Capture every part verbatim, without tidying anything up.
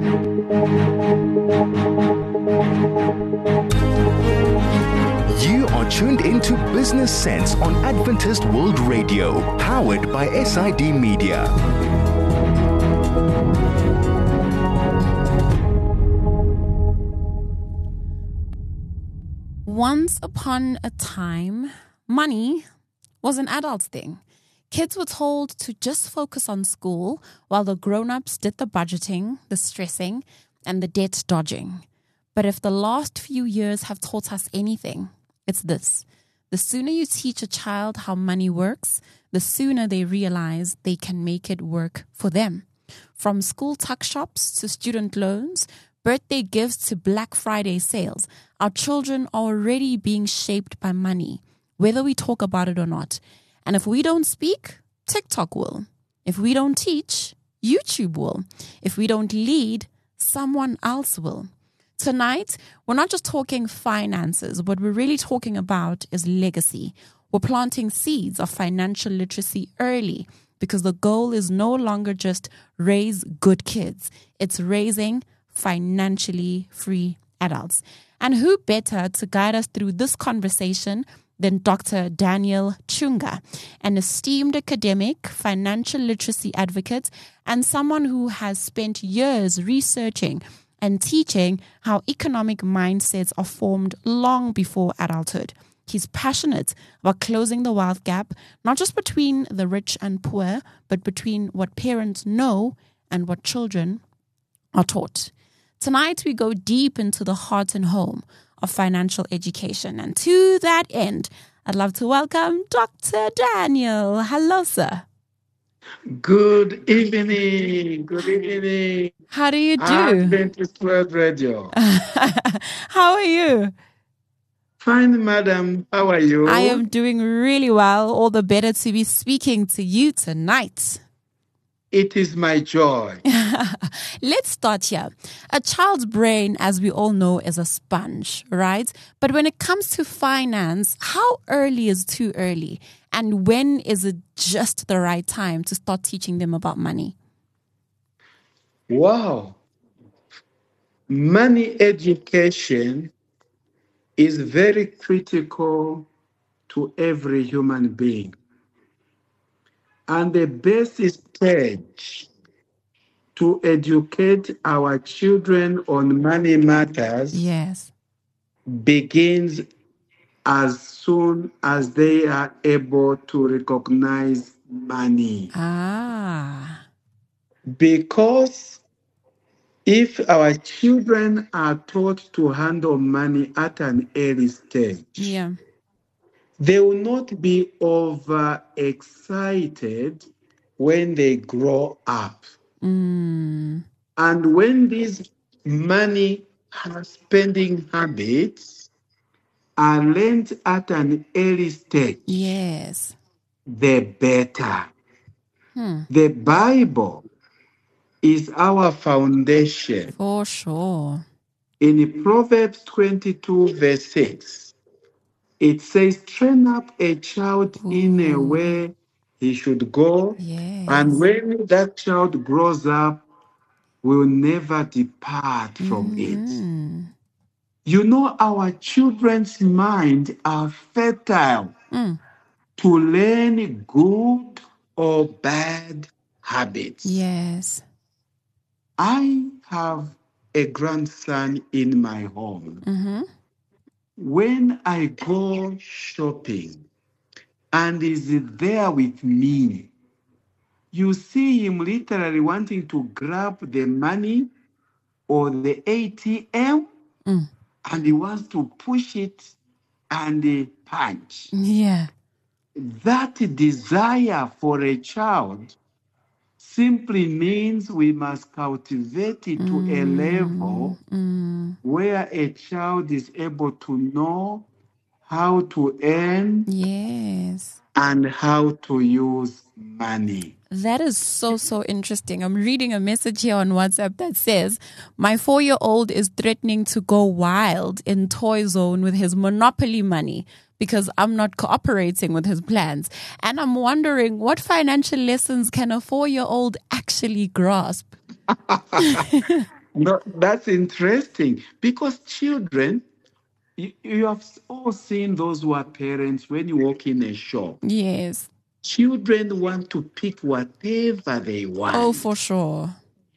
You are tuned into Business Sense on Adventist World Radio, powered by S I D Media. Once upon a time, money was an adult's thing. Kids were told to just focus on school while the grown-ups did the budgeting, the stressing, and the debt dodging. But if the last few years have taught us anything, it's this. The sooner you teach a child how money works, the sooner they realize they can make it work for them. From school tuck shops to student loans, birthday gifts to Black Friday sales, our children are already being shaped by money, whether we talk about it or not. And if we don't speak, TikTok will. If we don't teach, YouTube will. If we don't lead, someone else will. Tonight, we're not just talking finances. What we're really talking about is legacy. We're planting seeds of financial literacy early because the goal is no longer just raise good kids. It's raising financially free adults. And who better to guide us through this conversation than Doctor Daniel Chunga, an esteemed academic, financial literacy advocate, and someone who has spent years researching and teaching how economic mindsets are formed long before adulthood. He's passionate about closing the wealth gap, not just between the rich and poor, but between what parents know and what children are taught. Tonight, we go deep into the heart and home of financial education. And to that end, I'd love to welcome Doctor Daniel. Hello, sir. Good evening. Good evening. How do you do? Adventist World Radio. How are you? Fine, madam. How are you? I am doing really well. All the better to be speaking to you tonight. It is my joy. Let's start here. A child's brain, as we all know, is a sponge, right? But when it comes to finance, how early is too early? And when is it just the right time to start teaching them about money? Wow. Money education is very critical to every human being. And the best stage to educate our children on money matters yes. begins as soon as they are able to recognize money. Ah. Because if our children are taught to handle money at an early stage, yeah. they will not be overexcited when they grow up. Mm. And when these money spending habits are learned at an early stage, yes, the better. Hmm. The Bible is our foundation. For sure. In Proverbs twenty-two, verse six, it says, train up a child Ooh. in a way he should go, yes. and when that child grows up, will never depart from mm-hmm. it. You know, our children's minds are fertile mm. to learn good or bad habits. Yes. I have a grandson in my home. Mm-hmm. When I go shopping and he's there with me, you see him literally wanting to grab the money or the A T M mm. and he wants to push it and uh, punch. Yeah. That desire for a child simply means we must cultivate it mm. to a level mm. where a child is able to know how to earn yes. and how to use money. That is so, so interesting. I'm reading a message here on WhatsApp that says, my four-year-old is threatening to go wild in Toy Zone with his Monopoly money because I'm not cooperating with his plans. And I'm wondering, what financial lessons can a four-year-old actually grasp? No, that's interesting because children, you, you have all seen those who are parents when you walk in a shop. Yes. Children want to pick whatever they Oh, want. for sure.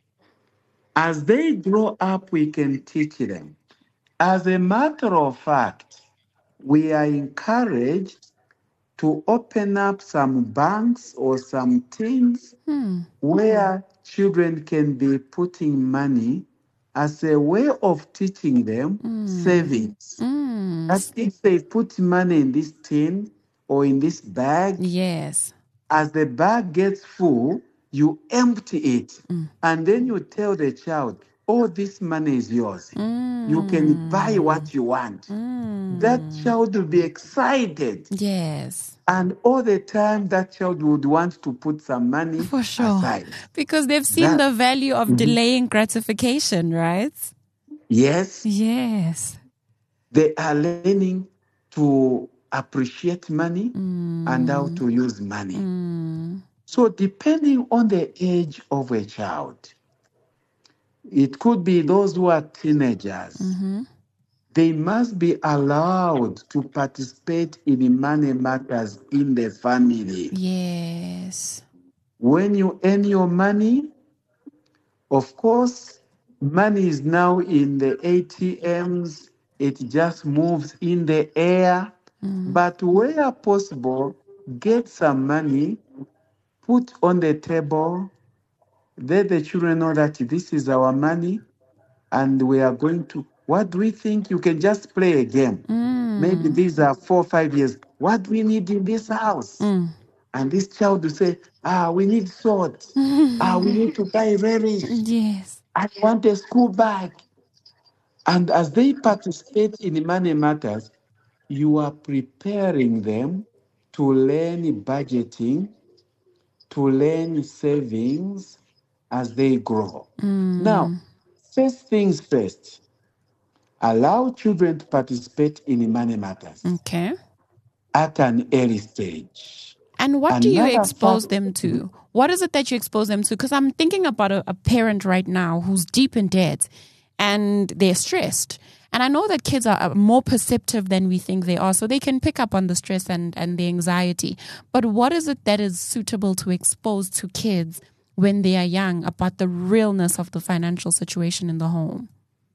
As they grow up, we can teach them. As a matter of fact, we are encouraged to open up some banks or some things Hmm. where children can be putting money as a way of teaching them savings. Mm. That if they put money in this tin or in this bag, Yes. as the bag gets full, you empty it. And then you tell the child, oh, this money is yours. You can buy what you want. That child will be excited. Yes. And all the time, that child would want to put some money For sure. aside. Because they've seen That- the value of delaying gratification, right? Yes, Yes. they are learning to appreciate money and how to use money. So, depending on the age of a child, it could be those who are teenagers. They must be allowed to participate in the money matters in the family. Yes. When you earn your money, of course, money is now in the A T Ms. It just moves in the air. But where possible, get some money, put on the table. Let the children know that this is our money and we are going to. What do we think? You can just play a game. Maybe these are four or five years. What do we need in this house? And this child will say, ah, we need salt. Ah, we need to buy relish. Yes. I want a school bag. And as they participate in the money matters, you are preparing them to learn budgeting, to learn savings as they grow. Now, first things first, allow children to participate in the money matters Okay. at an early stage. And what do you Another expose fact- them to? What is it that you expose them to? Because I'm thinking about a, a parent right now who's deep in debt and they're stressed. And I know that kids are are more perceptive than we think they are, so they can pick up on the stress and, and the anxiety. But what is it that is suitable to expose to kids when they are young about the realness of the financial situation in the home?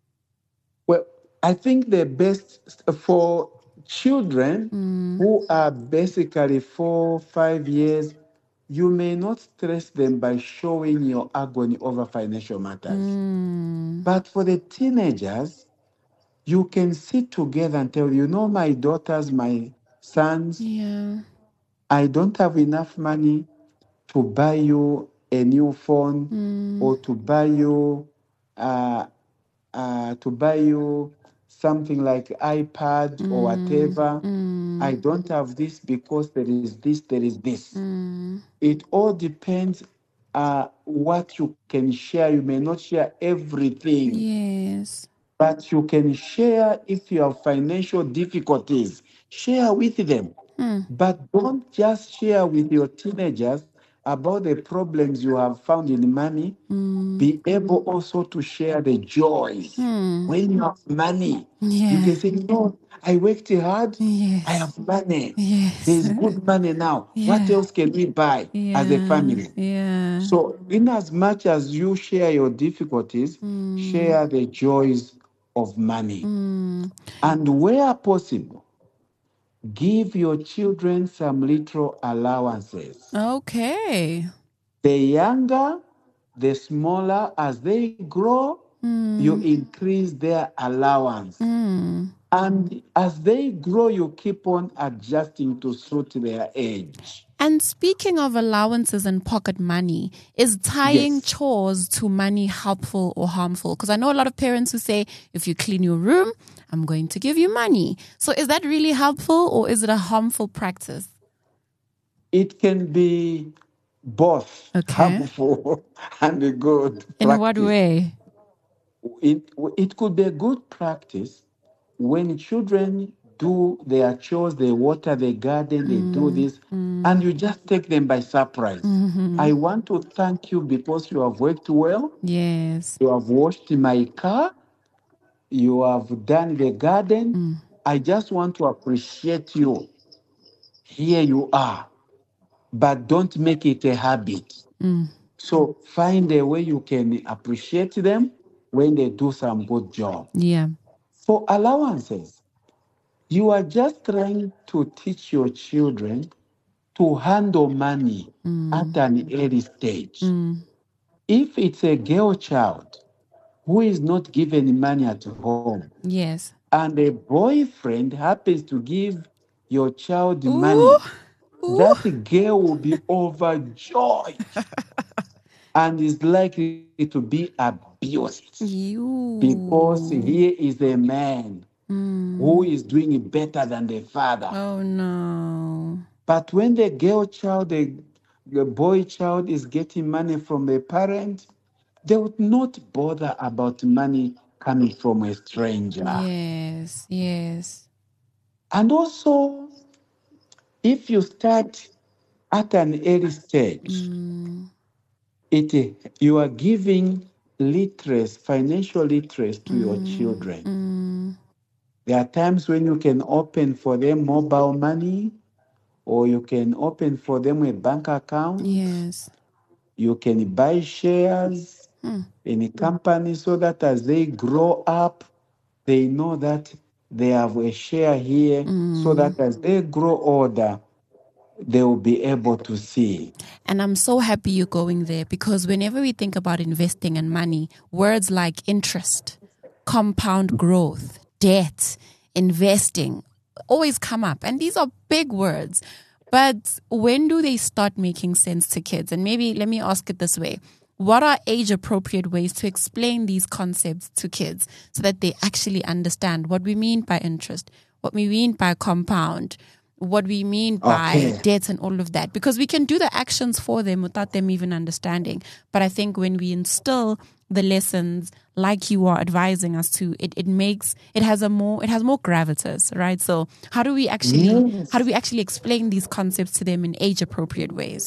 Well, I think the best for children who are basically four, five years, you may not stress them by showing your agony over financial matters. But for the teenagers, you can sit together and tell, you know, my daughters, my sons, Yeah. I don't have enough money to buy you a new phone or to buy you uh, uh, to buy you something like iPad or whatever. I don't have this because there is this, there is this. It all depends uh, what you can share. You may not share everything. Yes. But you can share if you have financial difficulties. Share with them. But don't just share with your teenagers about the problems you have found in money. Be able also to share the joys. When you have money, Yeah. you can say, no, I worked hard. Yes. I have money. Yes. There's good money now. What Yeah. else can we buy as a Yeah. family? Yeah. So, in as much as you share your difficulties, share the joys of money. And where possible, give your children some little allowances. Okay. The younger, the smaller, as they grow, you increase their allowance. And as they grow, you keep on adjusting to suit their age. And speaking of allowances and pocket money, is tying Yes. chores to money helpful or harmful? Because I know a lot of parents who say, if you clean your room, I'm going to give you money. So is that really helpful or is it a harmful practice? It can be both Okay. harmful and a good In what practice. way? It, it could be a good practice when children do their chores, they water the garden, they do this, and you just take them by surprise. Mm-hmm. I want to thank you because you have worked well. Yes. You have washed my car. You have done the garden. Mm. I just want to appreciate you. Here you are, but don't make it a habit. Mm. So find a way you can appreciate them when they do some good job. Yeah. For allowances, you are just trying to teach your children to handle money at an early stage. Mm. If it's a girl child who is not given money at home, Yes. and a boyfriend happens to give your child Ooh. money, Ooh. that girl will be overjoyed and is likely to be abused You. because here is a man Mm. who is doing it better than the father. Oh no. But when the girl child, the, the boy child is getting money from a parent, they would not bother about money coming from a stranger. Yes. Yes. And also, if you start at an early stage, Mm. it you are giving literacy, financial literacy to your Mm. children. Mm. There are times when you can open for them mobile money, or you can open for them a bank account. Yes. You can buy shares Mm. in a company so that as they grow up, they know that they have a share here, Mm. so that as they grow older, they will be able to see. And I'm so happy you're going there, because whenever we think about investing and money, words like interest, compound growth, debt, investing always come up. And these are big words. But when do they start making sense to kids? And maybe let me ask it this way. What are age-appropriate ways to explain these concepts to kids so that they actually understand what we mean by interest, what we mean by compound, what we mean by Okay. debt and all of that? Because we can do the actions for them without them even understanding. But I think when we instill the lessons like you are advising us to, it, it makes, it has a more, it has more gravitas, right? So how do we actually, Yes. how do we actually explain these concepts to them in age-appropriate ways?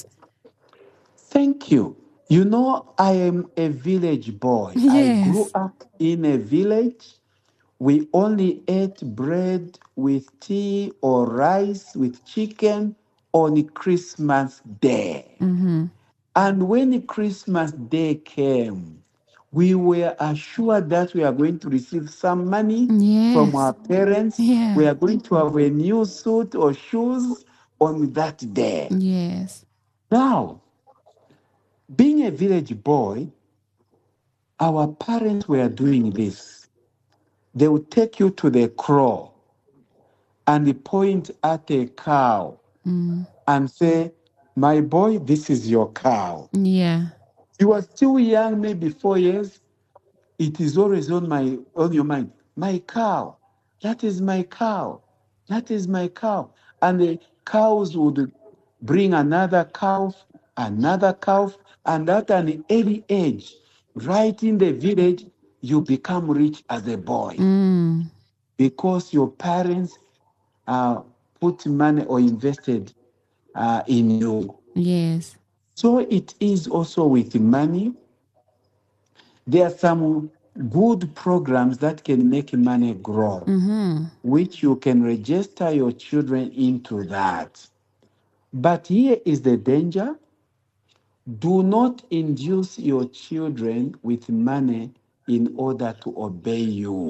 Thank you. You know, I am a village boy. I Yes. grew up in a village. We only ate bread with tea or rice with chicken on Christmas Day. Mm-hmm. And when Christmas Day came, we were assured that we are going to receive some money Yes. from our parents. Yeah. We are going to have a new suit or shoes on that day. Yes. Now, being a village boy, our parents were doing this. They would take you to the crow and point at a cow Mm. and say, "My boy, this is your cow." Yeah. You are still young, maybe four years. It is always on my on your mind. My cow, that is my cow, that is my cow. And the cows would bring another calf, another calf, and at an early age, right in the village, you become rich as a boy Mm. because your parents uh, put money or invested uh, in you. Yes. So it is also with money. There are some good programs that can make money grow, Mm-hmm. which you can register your children into that. But here is the danger. Do not induce your children with money in order to obey you.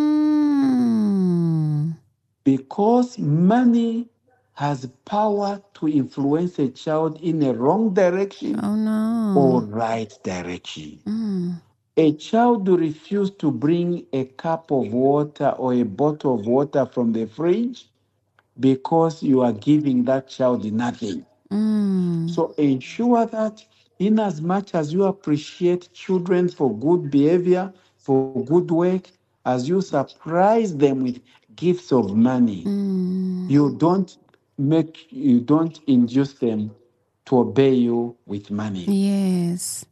Mm. Because money has power to influence a child in a wrong direction Oh no. or right direction. Mm. A child will refuse to bring a cup of water or a bottle of water from the fridge because you are giving that child nothing. Mm. So ensure that in as much as you appreciate children for good behavior, for good work, as you surprise them with gifts of money, Mm. you don't make you don't induce them to obey you with money. Yes.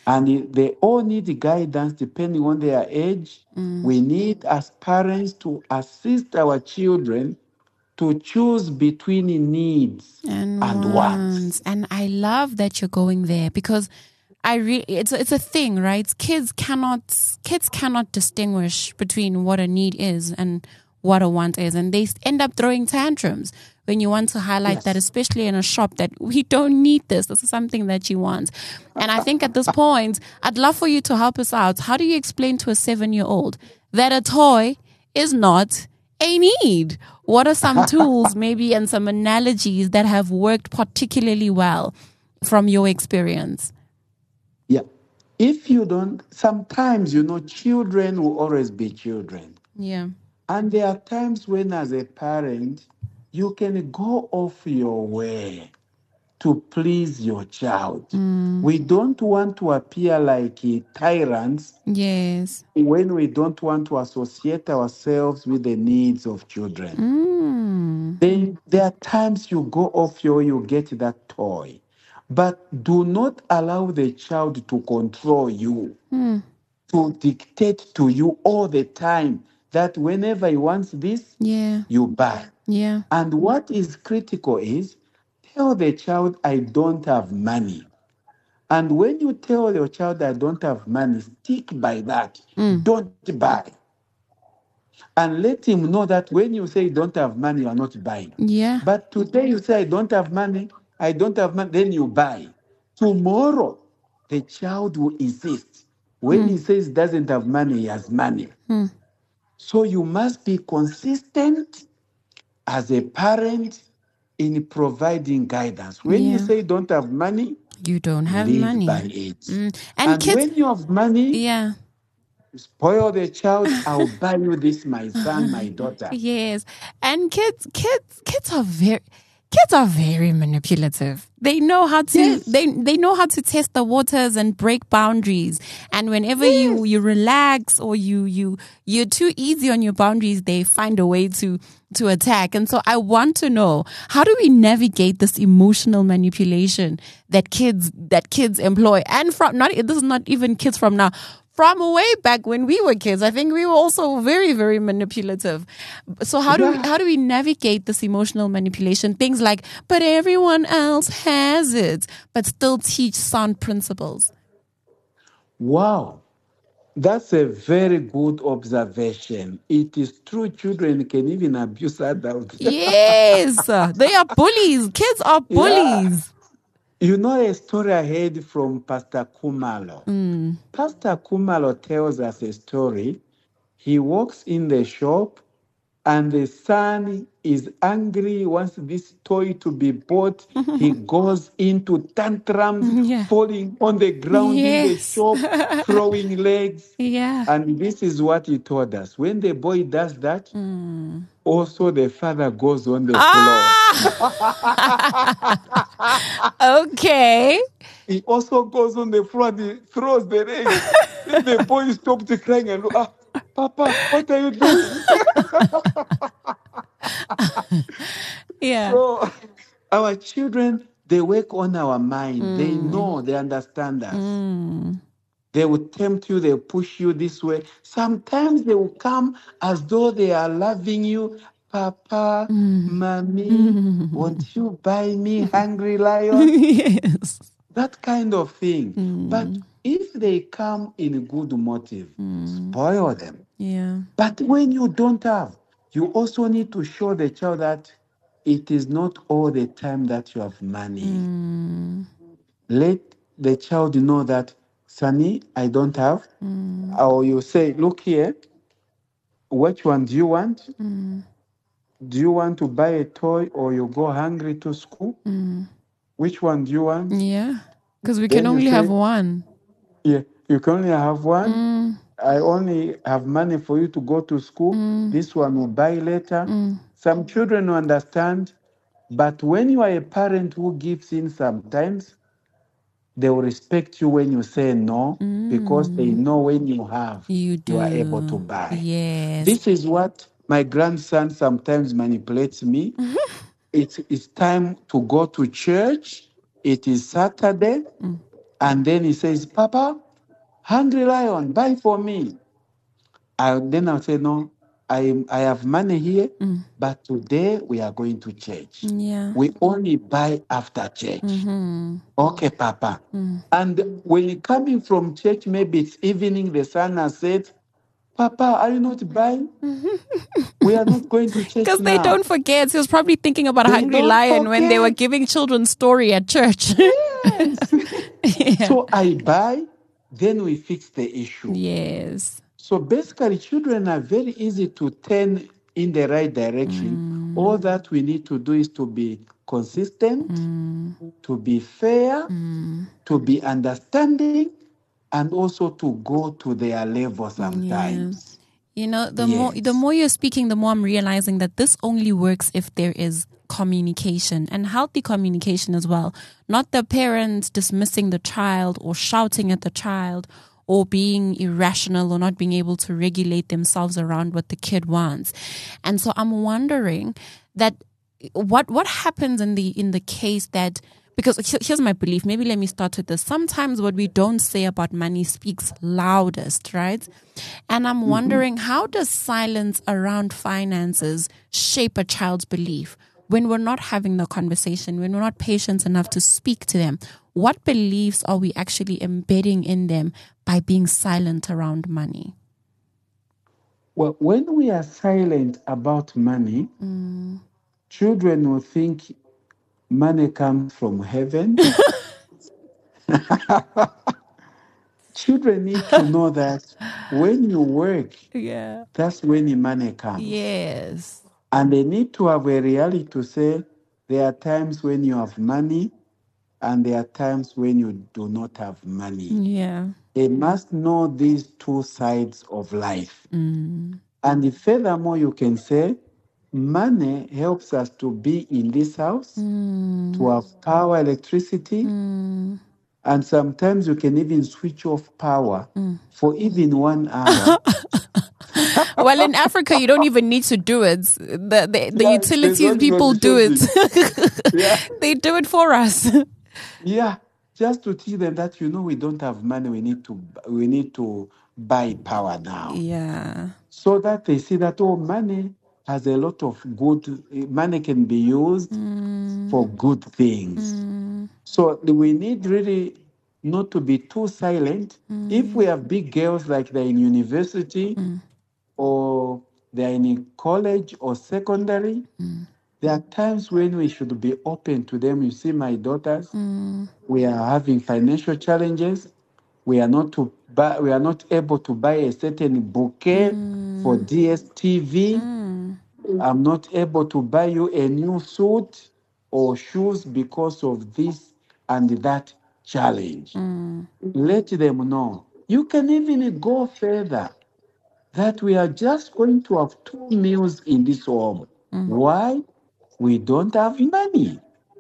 And it- they all need guidance depending on their age. We need, as parents, to assist our children to choose between needs and, and wants. wants. And I love that you're going there because I re- it's it's a thing, right? Kids cannot kids cannot distinguish between what a need is and what a want is, and they end up throwing tantrums when you want to highlight Yes. that, especially in a shop, that we don't need this. This is something that you want. And I think at this point, I'd love for you to help us out. How do you explain to a seven-year-old that a toy is not a need? What are some tools, maybe, and some analogies that have worked particularly well from your experience? Yeah. If you don't, sometimes, you know, children will always be children. Yeah. And there are times when, as a parent, you can go off your way to please your child. We don't want to appear like uh, tyrants Yes. when we don't want to associate ourselves with the needs of children. Mm. They, there are times you go off your, you get that toy, but do not allow the child to control you, to dictate to you all the time that whenever he wants this, Yeah. you buy. Yeah. And what is critical is tell the child, I don't have money. And when you tell your child, I don't have money, stick by that. Don't buy. And let him know that when you say you don't have money, you are not buying. Yeah. But today you say, I don't have money, I don't have money, then you buy. Tomorrow, the child will insist. When he says he doesn't have money, he has money. So you must be consistent as a parent in providing guidance. When Yeah. you say you don't have money, You don't have live money. by it. Mm. And, And kids, when you have money, yeah. spoil the child. I'll buy you this, my son, my daughter. Yes. And kids, kids, kids are very, kids are very manipulative. They know how to, Yes. they, they know how to test the waters and break boundaries. And whenever you, you relax or you, you, you're too easy on your boundaries, they find a way to, to attack. And so I want to know, how do we navigate this emotional manipulation that kids, that kids employ? And from, not, this is not even kids from now. From way back when we were kids, I think we were also very, very manipulative. So how do we, Yeah. how do we navigate this emotional manipulation? Things like, but everyone else has it, but still teach sound principles. Wow. That's a very good observation. It is true, children can even abuse adults. Yes, they are bullies. Kids are bullies. You know a story I heard from Pastor Kumalo. Pastor Kumalo tells us a story. He walks in the shop and the son is angry, wants this toy to be bought. He goes into tantrums, Yeah. falling on the ground in the Yes. shop, throwing legs. Yeah. And this is what he told us. When the boy does that, also the father goes on the Ah, okay. floor. He also goes on the floor and he throws the legs. Then the boy stops crying and look, ah, Papa, what are you doing? Yeah. So our children, they work on our mind. They know, they understand us. They will tempt you, they will push you this way. Sometimes they will come as though they are loving you. Papa, mommy, won't you buy me Hungry Lion? Yes. That kind of thing. But if they come in a good motive, spoil them. Yeah. But when you don't have, you also need to show the child that it is not all the time that you have money. Let the child know that, Sonny, I don't have. Or you say, look here, which one do you want? Do you want to buy a toy or you go hungry to school? Which one do you want? Yeah. Because we Then can you only have say- one. Yeah, you can only have one. I only have money for you to go to school. This one will buy later. Some children will understand, but when you are a parent who gives in sometimes, they will respect you when you say no, because they know when you have, You do. you are able to buy. Yes. This is what my grandson sometimes manipulates me. It's, it's time to go to church. It is Saturday. And then he says, Papa, Hungry lion, buy for me. I, then I'll say, no, I, I have money here, Mm. but today we are going to church. Yeah. We only buy after church. Mm-hmm. Okay, Papa. Mm. And when you're coming from church, maybe it's evening, the sun has set. Papa, are you not buying? We are not going to church Because now. they don't forget. He was probably thinking about They Hungry don't Lion when they were forget. giving children story at church. Yes. Yeah. So I buy, then we fix the issue. Yes. So basically, children are very easy to turn in the right direction. Mm. All that we need to do is to be consistent, Mm. to be fair, Mm. to be understanding, and also to go to their level sometimes. You know, the Yes. more the more you're speaking, the more I'm realizing that this only works if there is communication and healthy communication as well. Not the parents dismissing the child or shouting at the child or being irrational or not being able to regulate themselves around what the kid wants. And so I'm wondering that what what happens in the in the case that, because here's my belief, maybe let me start with this. Sometimes what we don't say about money speaks loudest, right? And I'm wondering, mm-hmm. how does silence around finances shape a child's belief when we're not having the conversation, when we're not patient enough to speak to them? What beliefs are we actually embedding in them by being silent around money? Well, when we are silent about money, mm. children will think money comes from heaven. Children need to know that when you work, yeah, that's when the money comes. Yes. And they need to have a reality to say there are times when you have money and there are times when you do not have money. Yeah. They must know these two sides of life. Mm. And furthermore, you can say money helps us to be in this house, mm. to have power, electricity, mm. and sometimes you can even switch off power mm. for even one hour. Well, in Africa, you don't even need to do it. The the, the yeah, utilities people do it. yeah. They do it for us. Yeah, just to teach them that, you know, we don't have money. We need to we need to buy power now. Yeah. So that they see that, oh, money has a lot of good, money can be used mm. for good things. Mm. So we need really not to be too silent. Mm. If we have big girls like they're in university mm. or they're in college or secondary, mm. there are times when we should be open to them. You see, my daughters, mm. we are having financial challenges. We are not to buy, we are not able to buy a certain bouquet mm. for D S T V. Mm. I'm not able to buy you a new suit or shoes because of this and that challenge. Mm. Let them know. You can even go further that we are just going to have two meals in this home. Mm. Why? We don't have money.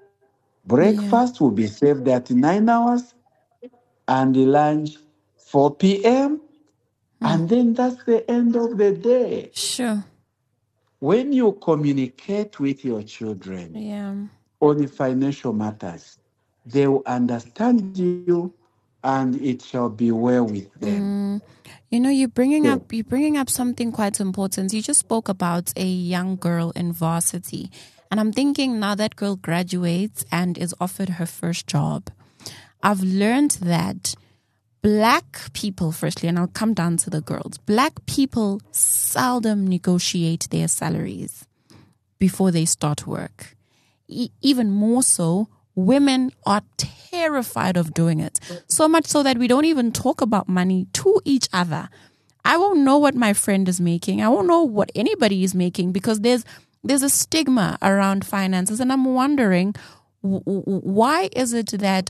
Breakfast yeah. will be served at nine hours and the lunch four p.m. Mm. And then that's the end of the day. Sure. When you communicate with your children yeah. on the financial matters, they will understand you and it shall be well with them. Mm. You know, you're bringing yeah. up you're bringing up something quite important. You just spoke about a young girl in varsity. And I'm thinking now that girl graduates and is offered her first job. I've learned that Black people, firstly, and I'll come down to the girls, Black people seldom negotiate their salaries before they start work. E- even more so, women are terrified of doing it. So much so that we don't even talk about money to each other. I won't know what my friend is making. I won't know what anybody is making because there's there's a stigma around finances. And I'm wondering, w- w- why is it that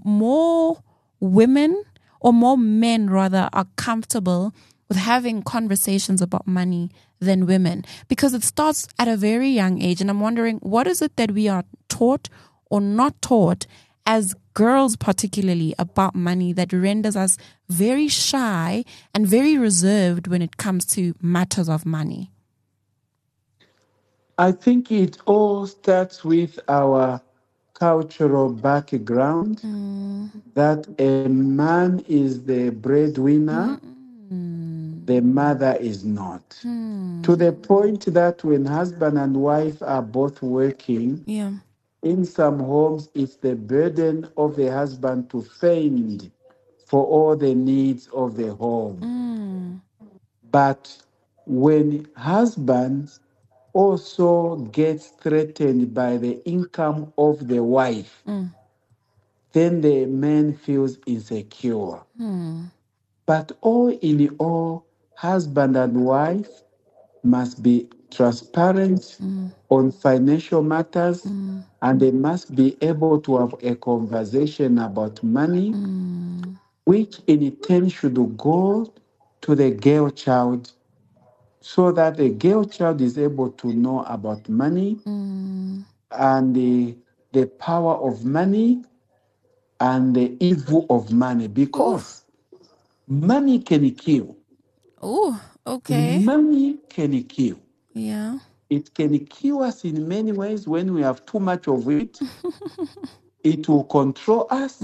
more women or more men rather are comfortable with having conversations about money than women? Because it starts at a very young age. And I'm wondering, what is it that we are taught or not taught as girls particularly about money that renders us very shy and very reserved when it comes to matters of money? I think it all starts with our cultural background that a man is the breadwinner, the mother is not. To the point that when husband and wife are both working, Yeah. in some homes, it's the burden of the husband to fend for all the needs of the home. But when husband also gets threatened by the income of the wife, then the man feels insecure. But all in all, husband and wife must be transparent on financial matters, and they must be able to have a conversation about money, which in turn should go to the girl child so that the girl child is able to know about money and the, the power of money and the evil of money, because money can kill. Oh, okay. Money can kill. Yeah. It can kill us in many ways when we have too much of it. It will control us.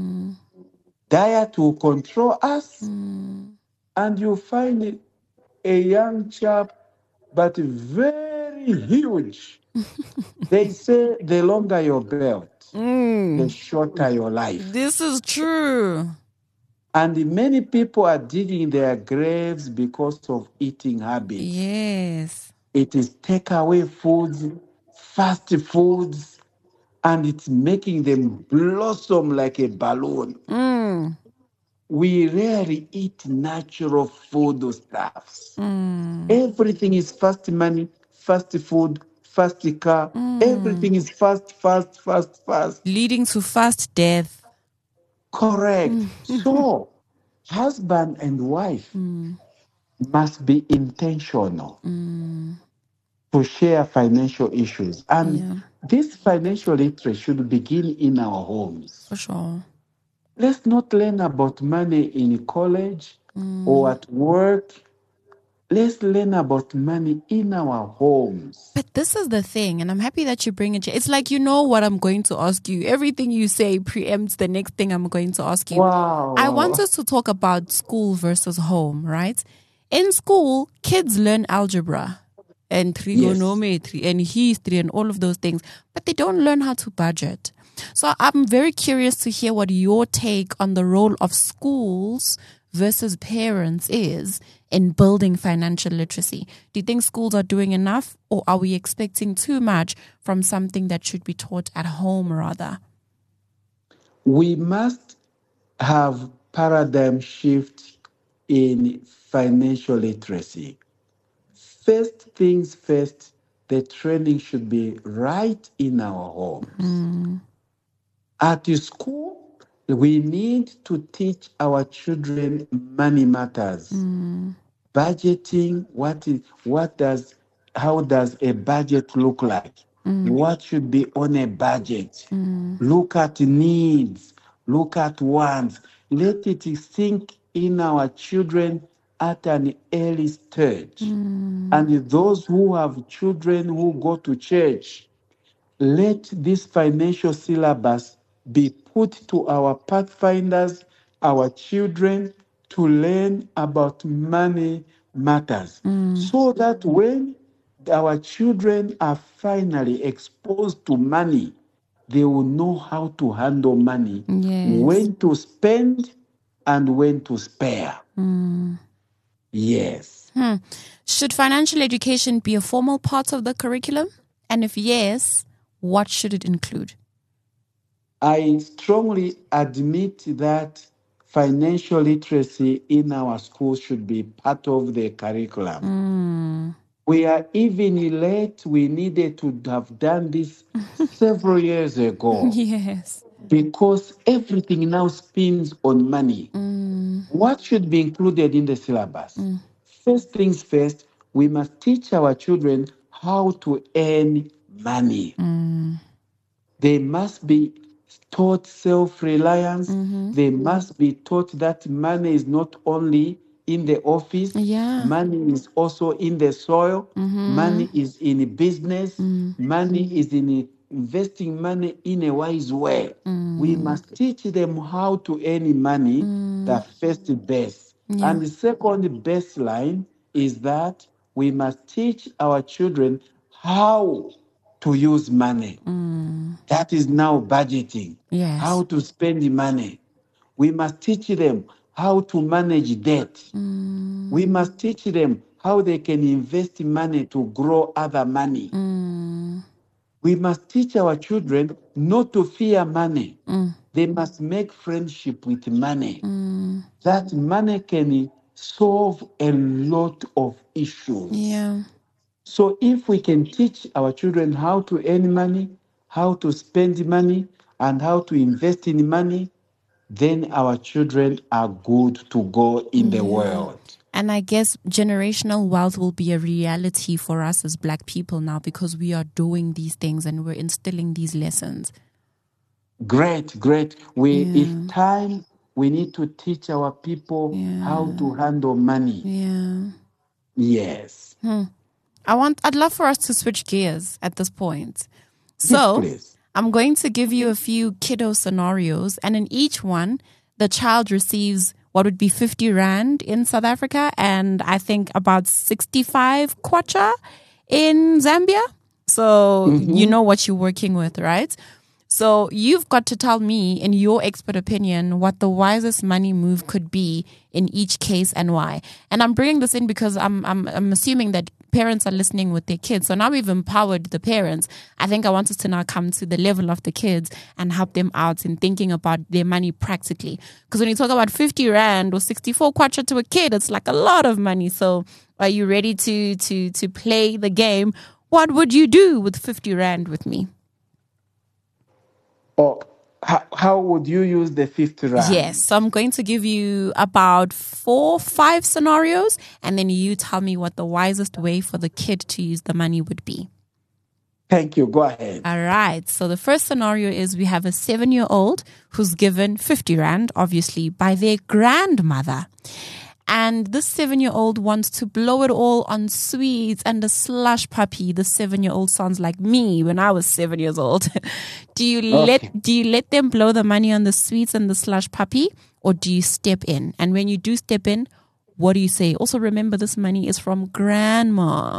Diet will control us. And you find a young chap, but very huge. They say the longer your belt, the shorter your life. This is true. And many people are digging their graves because of eating habits. Yes. It is takeaway foods, fast foods, and it's making them blossom like a balloon. Mm. We rarely eat natural food stuffs. Everything is fast money, fast food, fast car. Everything is fast, fast, fast, fast. Leading to fast death. Correct. So, husband and wife must be intentional to share financial issues. And Yeah. this financial literacy should begin in our homes. For sure. Let's not learn about money in college or at work. Let's learn about money in our homes. But this is the thing, and I'm happy that you bring it. It's like you know what I'm going to ask you. Everything you say preempts the next thing I'm going to ask you. Wow. I want us to talk about school versus home, right? In school, kids learn algebra and trigonometry and history and all of those things, but they don't learn how to budget. So I'm very curious to hear what your take on the role of schools versus parents is in building financial literacy. Do you think schools are doing enough, or are we expecting too much from something that should be taught at home rather? We must have paradigm shift in financial literacy. First things first, the training should be right in our homes. Mm. At the school, we need to teach our children money matters. Mm. Budgeting, what is what does how does a budget look like? Mm. What should be on a budget? Mm. Look at needs, look at wants. Let it sink in our children at an early stage. Mm. And those who have children who go to church, let this financial syllabus be put to our pathfinders, our children, to learn about money matters. Mm. So that when our children are finally exposed to money, they will know how to handle money, yes. When to spend and when to spare. Mm. Yes. Hmm. Should financial education be a formal part of the curriculum? And if yes, what should it include? I strongly admit that financial literacy in our schools should be part of the curriculum. Mm. We are even late. We needed to have done this several years ago. Yes. Because everything now spins on money. Mm. What should be included in the syllabus? Mm. First things first, we must teach our children how to earn money. Mm. They must be taught self-reliance. Mm-hmm. They must be taught that money is not only in the office. Yeah. Money is also in the soil. Mm-hmm. Money is in business. Mm. Money is in investing money in a wise way. Mm. We must teach them how to earn money, Mm. the first base. Yeah. And the second baseline is that we must teach our children how to use money. Mm. That is now budgeting. Yes. How to spend the money. We must teach them how to manage debt. Mm. We must teach them how they can invest money to grow other money. Mm. We must teach our children not to fear money. Mm. They must make friendship with money. Mm. That money can solve a lot of issues. Yeah. So if we can teach our children how to earn money, how to spend money, and how to invest in money, then our children are good to go in the Yeah. world. And I guess generational wealth will be a reality for us as Black people now because we are doing these things and we're instilling these lessons. Great, great. We, Yeah. It's time we need to teach our people Yeah. how to handle money. Yeah. Yes. Hmm. I want. I'd love for us to switch gears at this point. So Yes, please. I'm going to give you a few kiddo scenarios, and in each one, the child receives what would be fifty rand in South Africa, and I think about sixty-five kwacha in Zambia. So Mm-hmm. you know what you're working with, right? So you've got to tell me, in your expert opinion, what the wisest money move could be in each case and why. And I'm bringing this in because I'm I'm, I'm assuming that parents are listening with their kids. So now we've empowered the parents. I think I want us to now come to the level of the kids and help them out in thinking about their money practically. Because when you talk about fifty rand or sixty-four kwacha to a kid, it's like a lot of money. So are you ready to to to play the game? What would you do with fifty rand with me? Or how, how would you use the fifty rand? Yes. So I'm going to give you about four, five scenarios, and then you tell me what the wisest way for the kid to use the money would be. Thank you. Go ahead. All right. So the first scenario is we have a seven-year-old who's given fifty rand, obviously, by their grandmother. And this seven-year-old wants to blow it all on sweets and a slush puppy. The seven-year-old sounds like me when I was seven years old. do you Okay. let do you let them blow the money on the sweets and the slush puppy, or do you step in? And when you do step in, what do you say? Also, remember this money is from grandma.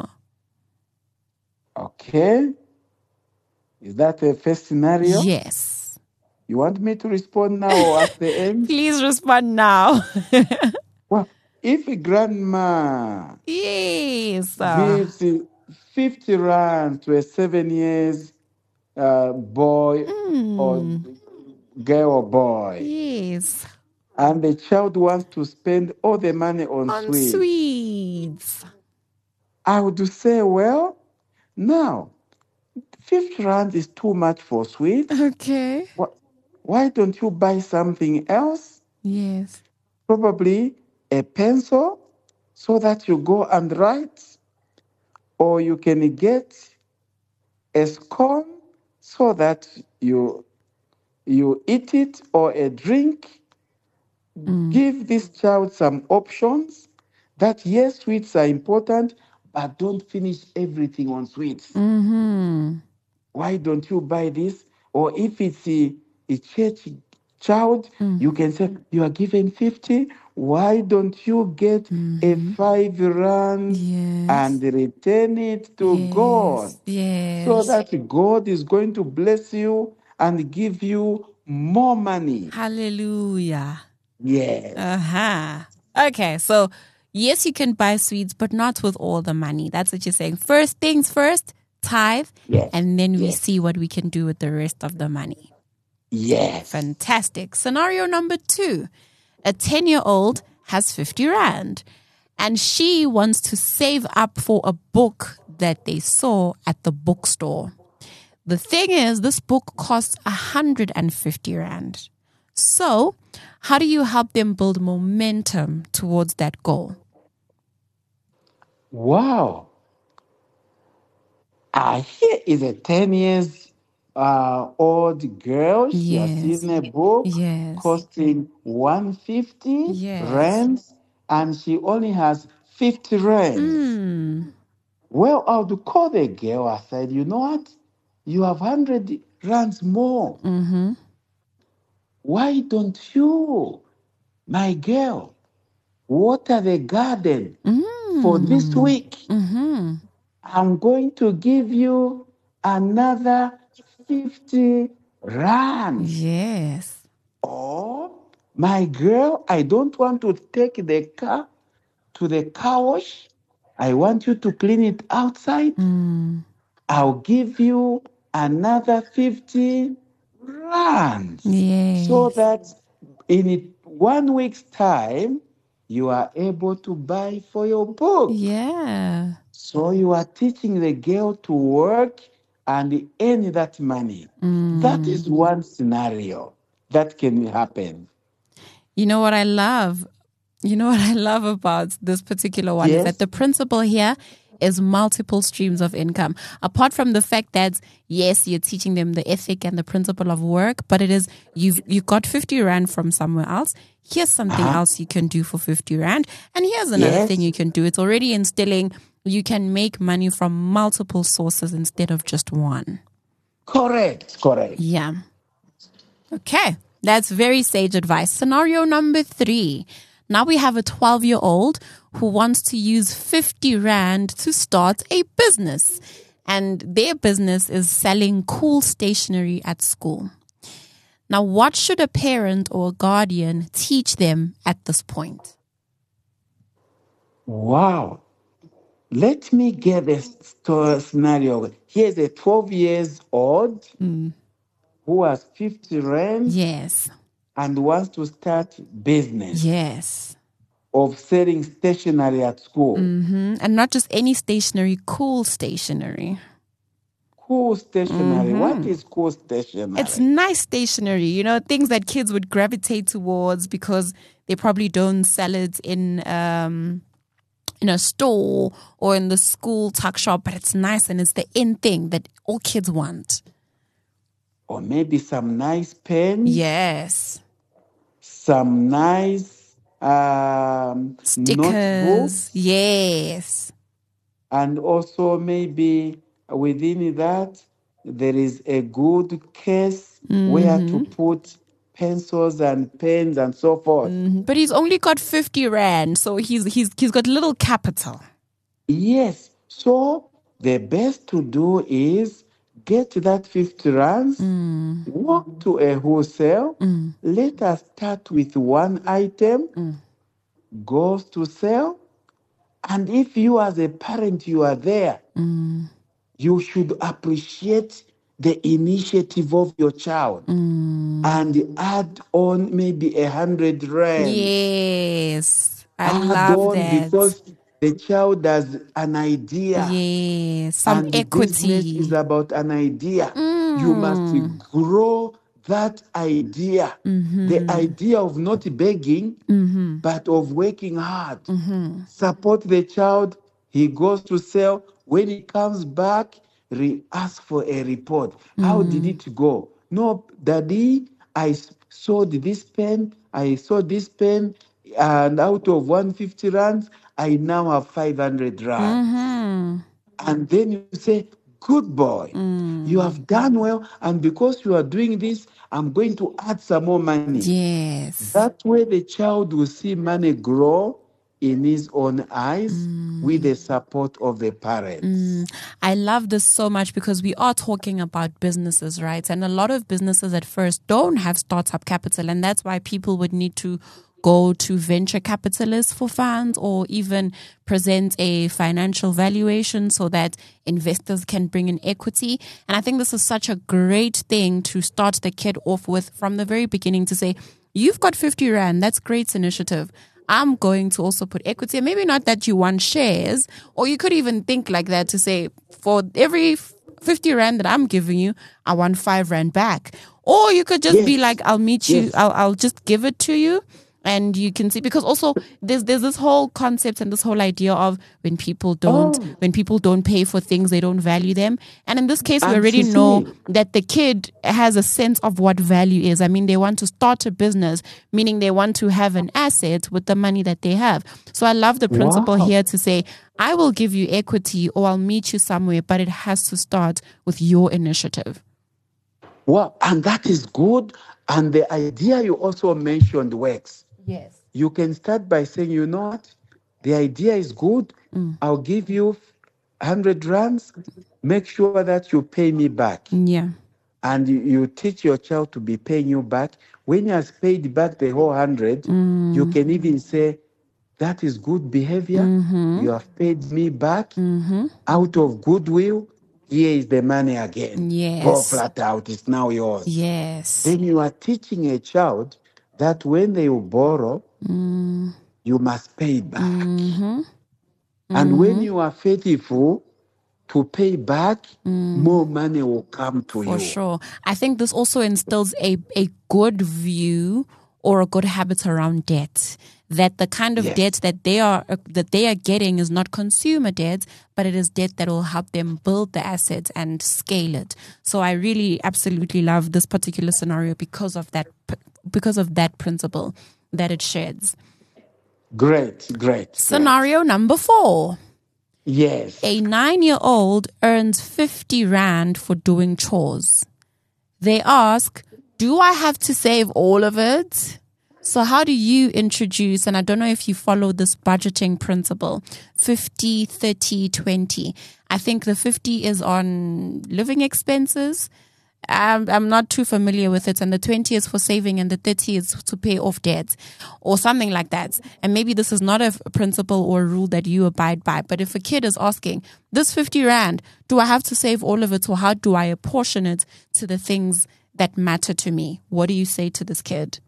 Okay. Is that the first scenario? Yes. You want me to respond now or at the end? Please respond now. Well, if a grandma Yes. Uh, gives fifty rand to a seven years uh, boy or girl or boy, yes. and the child wants to spend all the money on, On sweets, sweets. I would say, well, now, fifty rand is too much for sweets. Okay. Wh- Why don't you buy something else? Yes. Probably a pencil so that you go and write, or you can get a scone so that you you eat it, or a drink. Mm. Give this child some options that, yes, sweets are important, but don't finish everything on sweets. Mm-hmm. Why don't you buy this? Or if it's a, a church child, Mm. you can say, you are given fifty. Why don't you get Mhm. a five rand Yes. and return it to yes. God? Yes. So that God is going to bless you and give you more money. Hallelujah. Yes. Uh-huh. Okay, so yes, you can buy sweets, but not with all the money. That's what you're saying. First things first, tithe, Yes. and then we Yes. see what we can do with the rest of the money. Yes. Fantastic. Scenario number two. A ten-year-old has fifty rand, and she wants to save up for a book that they saw at the bookstore. The thing is, this book costs one hundred fifty rand. So, how do you help them build momentum towards that goal? Wow. Ah, here is a ten years uh, old girl. She has Yes. seen a book Yes. costing one hundred fifty Yes. rands, and she only has fifty rands. Hmm. Well, I would call the girl. I said, you know what? you have one hundred rands more. Mm-hmm. Why don't you, my girl, water the garden Mm. for this week? Mm-hmm. I'm going to give you another fifty rands. Yes. Or, my girl, I don't want to take the car to the car wash. I want you to clean it outside. Mm. I'll give you another fifty rands. Yes. So that in it, one week's time, you are able to buy for your book. Yeah. So you are teaching the girl to work and earn that money. Mm. That is one scenario that can happen. You know what I love? You know what I love about this particular one Yes. is that the principle here is multiple streams of income. Apart from the fact that, yes, you're teaching them the ethic and the principle of work, but it is, you've you got fifty rand from somewhere else. Here's something Uh-huh. else you can do for fifty rand. And here's another Yes. thing you can do. It's already instilling you can make money from multiple sources instead of just one. Correct, correct. Yeah. Okay. That's very sage advice. Scenario number three. Now we have a twelve-year-old who wants to use fifty rand to start a business. And their business is selling cool stationery at school. Now, what should a parent or a guardian teach them at this point? Wow. Let me get the sto- scenario. Here's a twelve years old who has fifty rand Yes. and wants to start business Yes. of selling stationery at school. hmm And not just any stationery, cool stationery. Cool stationery. What is cool stationery? It's nice stationery, you know, things that kids would gravitate towards because they probably don't sell it in um, in a store or in the school tuck shop, but it's nice and it's the in thing that all kids want. Or maybe some nice pens, Yes. some nice um, Stickers. notebooks, Yes. and also maybe within that there is a good case where to put pencils and pens and so forth. Mhm. But he's only got fifty rand, so he's he's he's got little capital. Yes. So the best to do is get that fifty rands, walk to a wholesale. Let us start with one item, goes to sell. And if you as a parent, you are there, you should appreciate the initiative of your child and add on maybe a hundred rand. Yes. I add love on that. because the child has an idea. Yes. Some and business equity. is about an idea. You must grow that idea. The idea of not begging, but of working hard. Support the child. He goes to sell. When he comes back, re- ask for a report. How did it go? No, Daddy, I s- sold this pen. I sold this pen. And out of one hundred fifty rands, I now have five hundred rands. And then you say, good boy, you have done well. And because you are doing this, I'm going to add some more money. Yes. That way the child will see money grow in his own eyes with the support of the parents. I love this so much because we are talking about businesses, right? And a lot of businesses at first don't have startup capital. And that's why people would need to go to venture capitalists for funds or even present a financial valuation so that investors can bring in equity. And I think this is such a great thing to start the kid off with from the very beginning to say, you've got fifty rand, that's great initiative. I'm going to also put equity. And maybe not that you want shares, or you could even think like that to say, for every fifty rand that I'm giving you, I want five rand back. Or you could just be Yes. like, I'll meet you, Yes. I'll, I'll just give it to you. And you can see, because also there's there's this whole concept and this whole idea of when people don't Oh. when people don't pay for things, they don't value them. And in this case, we And already Sisi- know that the kid has a sense of what value is. I mean, they want to start a business, meaning they want to have an asset with the money that they have. So I love the principle Wow. here to say, I will give you equity or I'll meet you somewhere, but it has to start with your initiative. Well, and that is good. And the idea you also mentioned works. Yes. You can start by saying, you know what? The idea is good. I'll give you one hundred rands. Make sure that you pay me back. Yeah. And you, you teach your child to be paying you back. When he has paid back the whole hundred, you can even say, that is good behavior. You have paid me back out of goodwill. Here is the money again. Yes. Go flat out. It's now yours. Yes. Then you are teaching a child that when they will borrow, you must pay back. And when you are faithful to pay back, more money will come to For you. sure. I think this also instills a, a good view or a good habit around debt. That the kind of Yes. debt that they are uh, that they are getting is not consumer debt, but it is debt that will help them build the assets and scale it. So I really absolutely love this particular scenario because of that because of that principle that it sheds. Great, great. great. Scenario number four. Yes. A nine-year-old earns fifty rand for doing chores. They ask, do I have to save all of it? So how do you introduce, and I don't know if you follow this budgeting principle, fifty, thirty, twenty. I think the fifty is on living expenses. I'm, I'm not too familiar with it. And the twenty is for saving and the thirty is to pay off debts or something like that. And maybe this is not a f- principle or a rule that you abide by. But if a kid is asking, this fifty rand, do I have to save all of it or how do I apportion it to the things that matter to me? What do you say to this kid?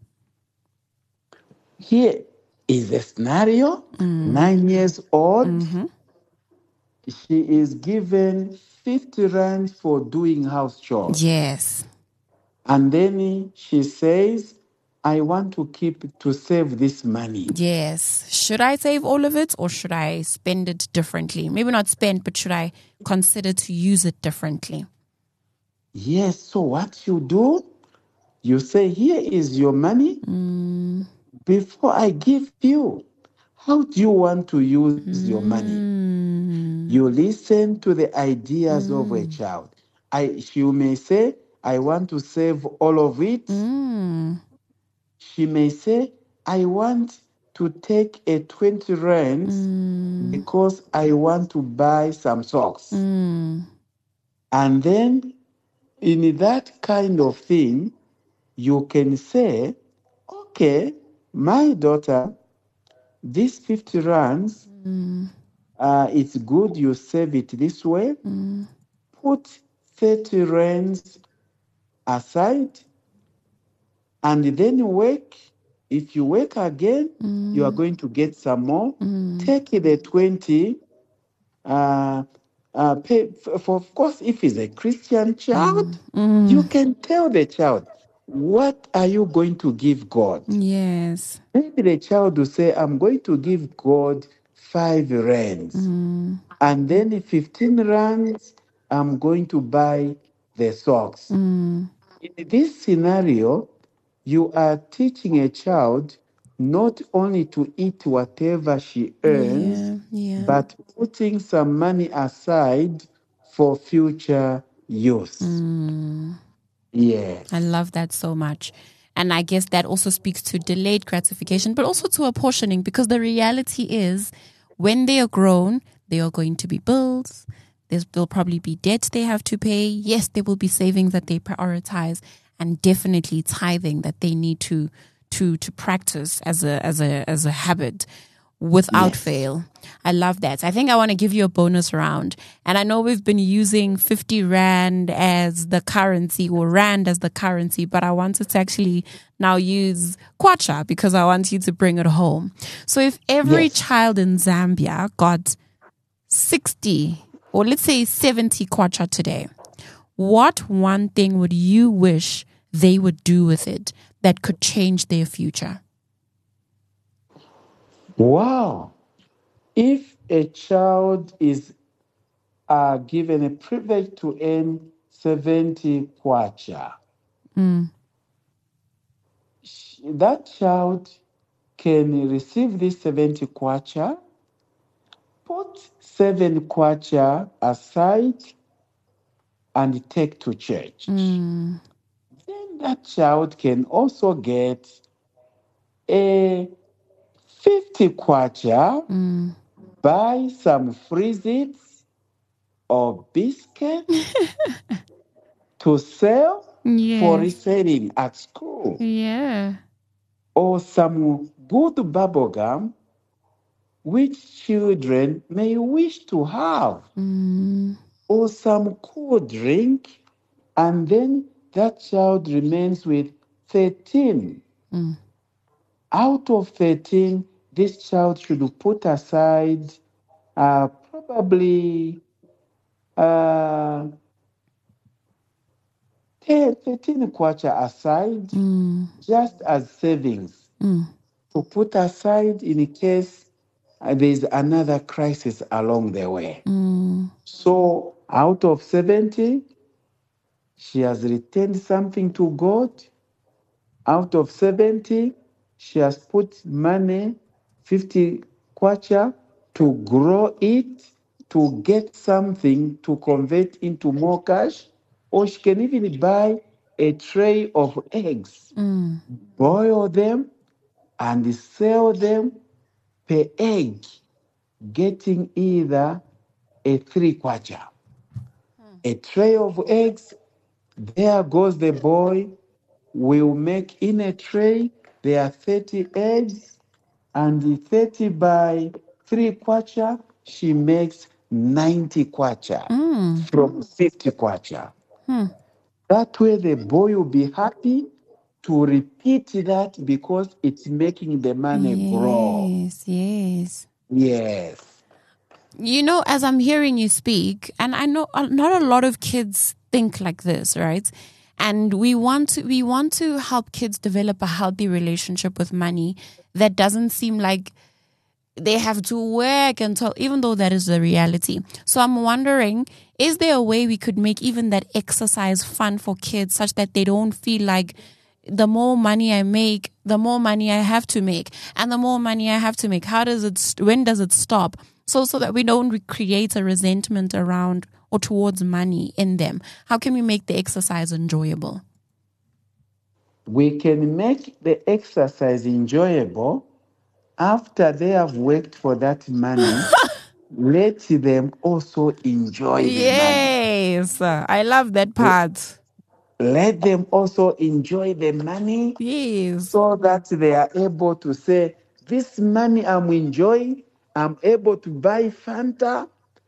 Here is a scenario. Nine years old. She is given fifty rand for doing house chores. Yes. And then she says, I want to keep to save this money. Yes. Should I save all of it or should I spend it differently? Maybe not spend, but should I consider to use it differently? Yes, so what you do, you say, here is your money. Before I give you, how do you want to use your money? You listen to the ideas of a child. I, she may say, I want to save all of it. She may say, I want to take a twenty rands because I want to buy some socks. And then in that kind of thing, you can say, okay, my daughter, this fifty rands, uh, it's good you save it this way. Put thirty rands aside and then work. If you work again, you are going to get some more. Take the twenty. Uh, uh, pay, for, of course, if it's a Christian child, you can tell the child, what are you going to give God? Yes. Maybe the child will say, I'm going to give God five rands. And then fifteen rands, I'm going to buy the socks. In this scenario, you are teaching a child not only to eat whatever she earns, Yeah, yeah. but putting some money aside for future use. Yes. I love that so much. And I guess that also speaks to delayed gratification, but also to apportioning, because the reality is when they are grown, there are going to be bills. There's, there'll probably be debts they have to pay. Yes, there will be savings that they prioritize, and definitely tithing that they need to to to practice as a as a as a habit without Yes. fail. I love that. I think I want to give you a bonus round. And I know we've been using fifty rand as the currency or rand as the currency, but I wanted to actually now use kwacha because I want you to bring it home. So if every Yes. child in Zambia got sixty or let's say seventy kwacha today, what one thing would you wish they would do with it that could change their future? Wow. If a child is uh, given a privilege to earn seventy kwacha, Mm. sh- that child can receive this seventy kwacha, put seven kwacha aside, and take to church. Mm. Then that child can also get a fifty kwacha, Mm. buy some fruits or biscuits to sell for Yes. reselling at school, Yeah. or some good bubble gum which children may wish to have, Mm. or some cool drink, and then that child remains with thirteen. Mm. Out of thirteen, this child should put aside uh, probably uh, ten, thirteen kwacha aside Mm. just as savings Mm. to put aside in case uh, there's another crisis along the way. Mm. So out of seventy, she has returned something to God. Out of seventy, she has put money, fifty kwacha, to grow it, to get something to convert into more cash, or she can even buy a tray of eggs, Mm. boil them, and sell them per egg, getting either a three kwacha. A tray of eggs, there goes the boy, will make in a tray, there are thirty eggs, and the thirty by three kwacha, she makes ninety kwacha Mm. from fifty kwacha. Hmm. That way the boy will be happy to repeat that because it's making the money grow. Yes, yes. Yes. You know, as I'm hearing you speak, and I know uh, not a lot of kids think like this, right? And we want to we want to help kids develop a healthy relationship with money that doesn't seem like they have to work until, even though that is the reality. So I'm wondering, is there a way we could make even that exercise fun for kids such that they don't feel like the more money I make, the more money I have to make, and the more money I have to make, how does it, st- when does it stop? So, so that we don't re- create a resentment around or towards money in them. How can we make the exercise enjoyable? We can make the exercise enjoyable after they have worked for that money. Let them also enjoy the money. Yes, I love that part. Let them also enjoy the money Yes. so that they are able to say, this money I'm enjoying, I'm able to buy Fanta,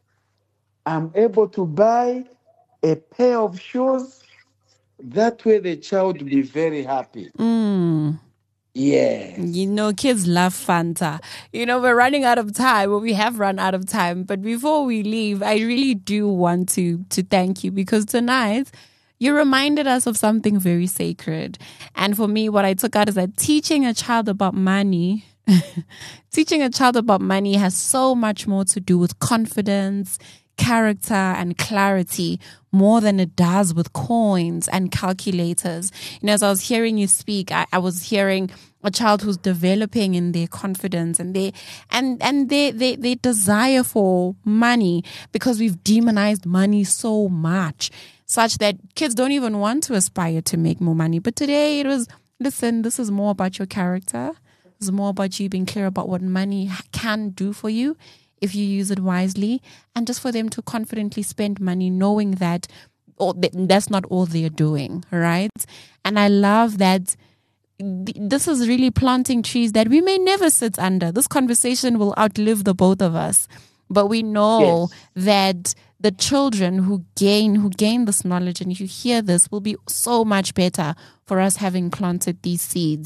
I'm able to buy a pair of shoes. That way the child will be very happy. Mm. Yes. You know, kids love Fanta. You know, we're running out of time. Well, we have run out of time. But before we leave, I really do want to to thank you, because tonight you reminded us of something very sacred. And for me, what I took out is that teaching a child about money, teaching a child about money has so much more to do with confidence, character, and clarity more than it does with coins and calculators. You know, as I was hearing you speak, I, I was hearing a child who's developing in their confidence and they and and they they their desire for money, because we've demonized money so much, such that kids don't even want to aspire to make more money. But today it was, listen, this is more about your character. It's more about you being clear about what money can do for you if you use it wisely, and just for them to confidently spend money, knowing that oh, that's not all they're doing, right? And I love that this is really planting trees that we may never sit under. This conversation will outlive the both of us, but we know Yes. that the children who gain who gain this knowledge and who hear this will be so much better for us having planted these seeds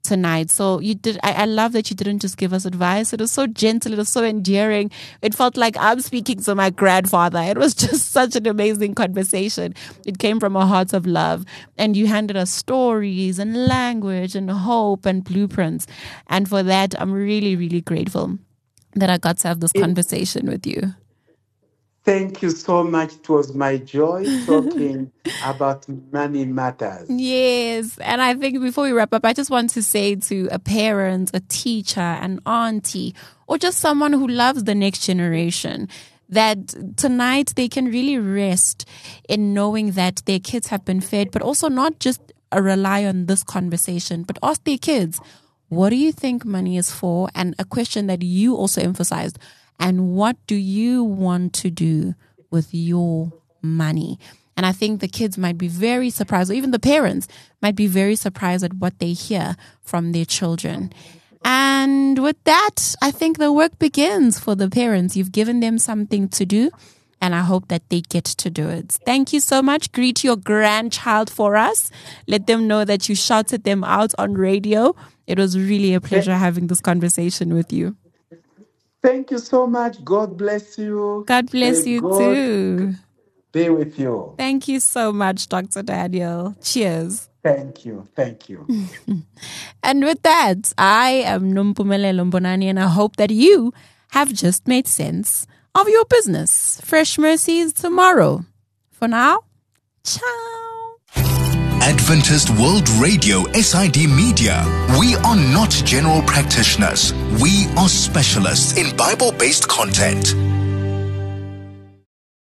tonight. So you did, I, I love that you didn't just give us advice. It was so gentle. It was so endearing. It felt like I'm speaking to my grandfather. It was just such an amazing conversation. It came from a heart of love, and you handed us stories and language and hope and blueprints. And for that, I'm really, really grateful that I got to have this conversation with you. Thank you so much. It was my joy talking about money matters. Yes. And I think before we wrap up, I just want to say to a parent, a teacher, an auntie, or just someone who loves the next generation, that tonight they can really rest in knowing that their kids have been fed, but also not just rely on this conversation, but ask their kids, what do you think money is for? And a question that you also emphasized, and what do you want to do with your money? And I think the kids might be very surprised, or even the parents might be very surprised at what they hear from their children. And with that, I think the work begins for the parents. You've given them something to do, and I hope that they get to do it. Thank you so much. Greet your grandchild for us. Let them know that you shouted them out on radio. It was really a pleasure having this conversation with you. Thank you so much. God bless you. God bless May you God too. be with you. Thank you so much, Doctor Daniel. Cheers. Thank you. Thank you. And with that, I am Nompumelelo Mbonani, and I hope that you have just made sense of your business. Fresh mercies tomorrow. For now, ciao. Adventist World Radio S I D Media. We are not general practitioners. We are specialists in Bible-based content.